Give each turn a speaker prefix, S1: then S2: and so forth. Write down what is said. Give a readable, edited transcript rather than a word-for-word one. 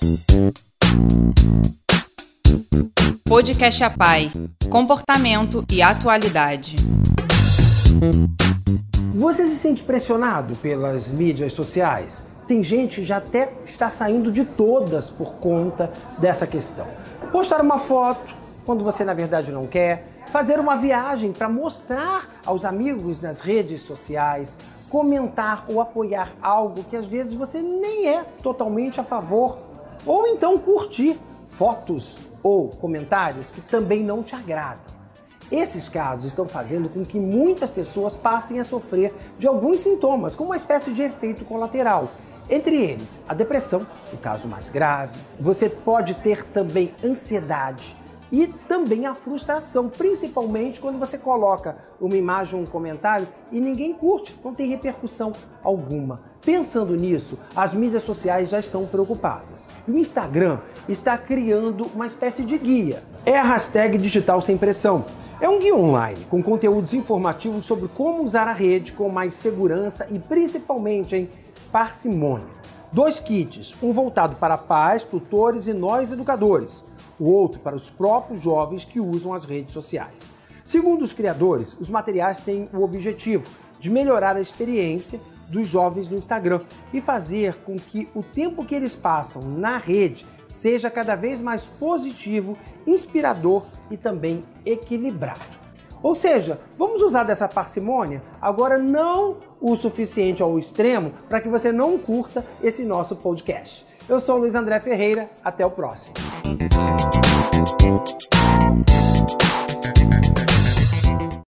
S1: Podcast APAE, comportamento e atualidade.
S2: Você se sente pressionado pelas mídias sociais? Tem gente que já até está saindo de todas por conta dessa questão. Postar uma foto quando você na verdade não quer, fazer uma viagem para mostrar aos amigos nas redes sociais, comentar ou apoiar algo que às vezes você nem é totalmente a favor, ou então curtir fotos ou comentários que também não te agradam. Esses casos estão fazendo com que muitas pessoas passem a sofrer de alguns sintomas, como uma espécie de efeito colateral. Entre eles, a depressão, o caso mais grave. Você pode ter também ansiedade e também a frustração, principalmente quando você coloca uma imagem ou um comentário e ninguém curte, não tem repercussão alguma. Pensando nisso, as mídias sociais já estão preocupadas. E o Instagram está criando uma espécie de guia. É a hashtag Digital Sem Pressão. É um guia online com conteúdos informativos sobre como usar a rede com mais segurança e principalmente em parcimônia. 2 kits, um voltado para pais, tutores e nós educadores, o outro para os próprios jovens que usam as redes sociais. Segundo os criadores, os materiais têm o objetivo de melhorar a experiência dos jovens no Instagram e fazer com que o tempo que eles passam na rede seja cada vez mais positivo, inspirador e também equilibrado. Ou seja, vamos usar dessa parcimônia, agora não o suficiente ao extremo para que você não curta esse nosso podcast. Eu sou o Luiz André Ferreira, até o próximo.